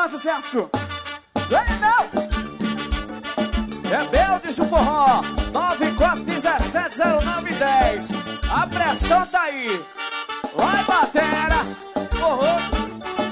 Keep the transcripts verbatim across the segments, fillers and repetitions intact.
sucesso. Ei, não! Rebeldes do Forró, nove quatro um sete zero nove um zero. A pressão tá aí. Vai, batera. Forró.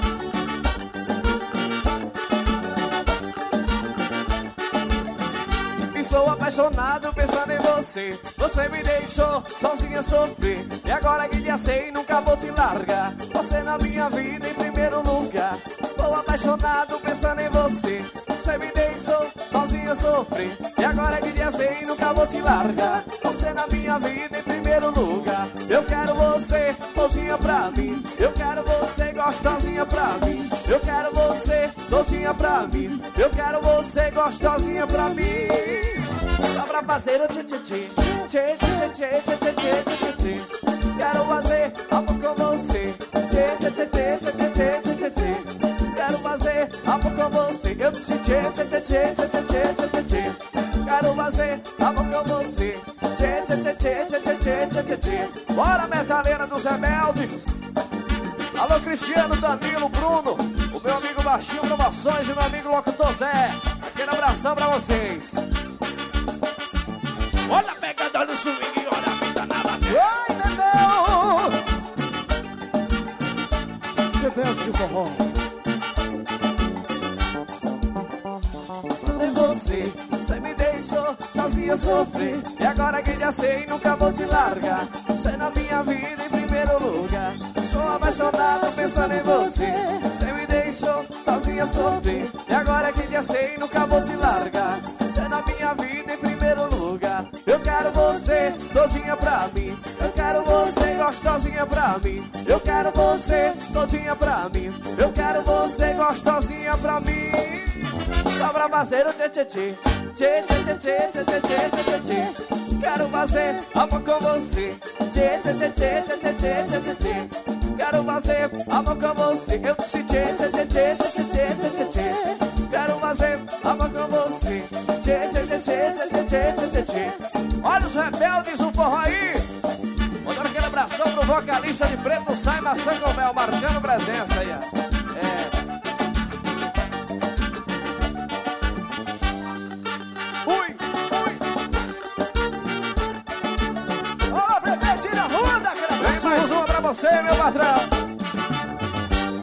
Sou apaixonado pensando em você. Você me deixou sozinha sofrer. E agora que já sei, nunca vou te largar. Você na minha vida em primeiro lugar. Sou apaixonado pensando em você. Você me deixou sozinha sofrer. E agora que já sei, nunca vou te largar. Você na minha vida em primeiro lugar. Eu quero você todinha pra mim. Eu quero você gostosinha pra mim. Eu quero você todinha pra mim. Eu quero você gostosinha pra mim. Só pra fazer o tchê-tchê-tchê. Tchê-tchê-tchê-tchê-tchê-tchê-tchê. Quero fazer amor com você. Tchê-tchê-tchê-tchê-tchê-tchê-tchê. Quero fazer amor com você. Eu disse tchê-tchê-tchê-tchê-tchê-tchê-tchê. Quero fazer amor com você. Tchê-tchê-tchê-tchê-tchê-tchê-tchê. Bora, metaleira dos rebeldes. Alô, Cristiano, Danilo, Bruno, o meu amigo Baixinho Promoções e meu amigo Locutor Zé. Aquele abração pra vocês. Olha a pegada do swing, olha a vida na bateria. Ai, meu Deus. Rebelde de forró. Sobre você, você me deixou sozinha sofrer. E agora que já sei, nunca vou te largar. Você na minha vida em primeiro lugar. Sou apaixonado pensando em você. Você me deixou sozinha sofrer. E agora que já sei, nunca vou te largar. Você na minha vida em primeiro lugar. Eu quero você todinha pra mim. Eu quero você gostosinha pra mim. Eu quero você todinha pra mim. Eu quero você gostosinha pra mim. Só pra fazer o tchê-tchê-tchê. Tchê-tchê-tchê-tchê-tchê-tchê-tchê. Quero fazer amor com você. Tchê-tchê-tchê-tchê-tchê-tchê-tchê. Quero fazer amor com você. Eu disse tchê-tchê-tchê-tchê-tchê-tchê-tchê. Quero fazer amor com você. Tchê-tchê-tchê-tchê-tchê-tchê-tchê. Olha os rebeldes do forró aí. Mandando aquele abração pro vocalista de preto, Sai Maçã com Mel, marcando presença aí, ó. É. Ui, ui. Olá, bebê, tira a onda, cara. Vem mais uma pra você, meu patrão.